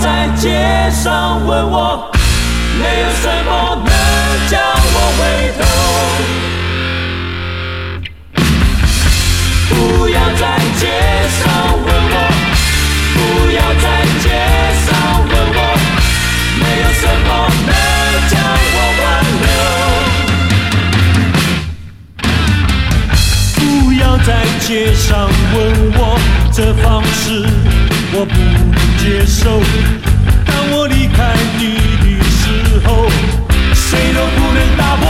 在街上问我，没有什么能叫我回头。不要在街上问我，不要在街上问我，没有什么能叫我挽留。不要在街上问我，这方式我不能接受。当我离开你的时候，谁都不能打破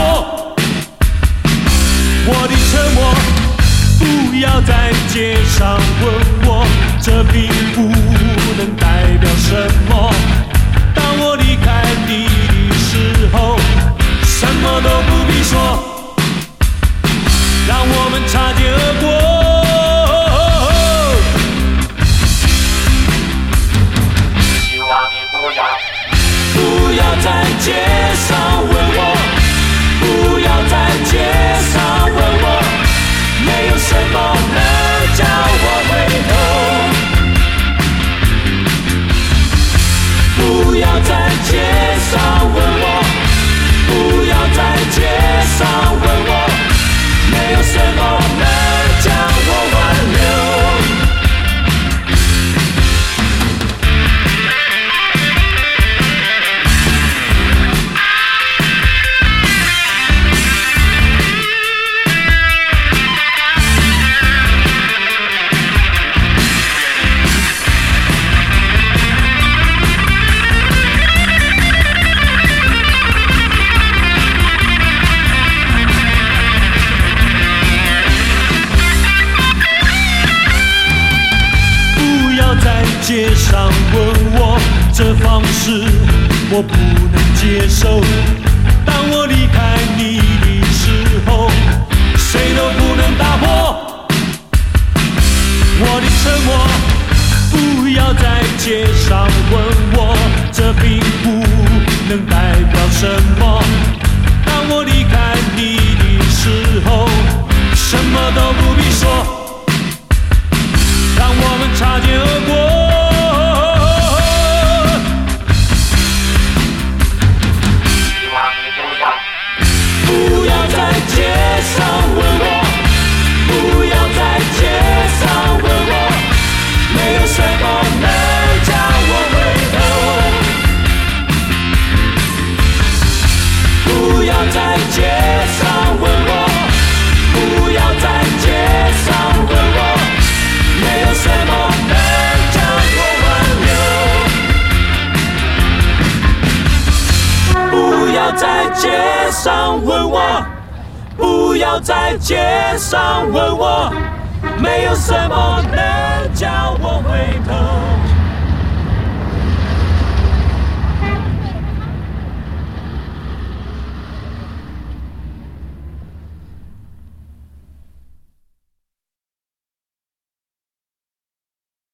我的沉默。不要在街上问我，这并不能代表什么。当我离开你的时候，什么都不必说，让我们擦肩而过。不要在街上问我，不要在街上问我，没有什么能叫我回头。不要在街上问我，不要在街上问我，没有什么能叫我挽留。街上问我，这方式我不能接受。当我离开你的时候，谁都不能打破我的沉默。不要在街上问我，这并不能代表什么。当我离开你的时候，什么都不必说，让我们擦肩而过。不要在街上问我，不要在街上问我，没有什么能叫我回头。不要在街上问我，不要在街上问我，没有什么能叫我挽留。不要在街上问我，不要在街上问我，没有什么能叫我回头。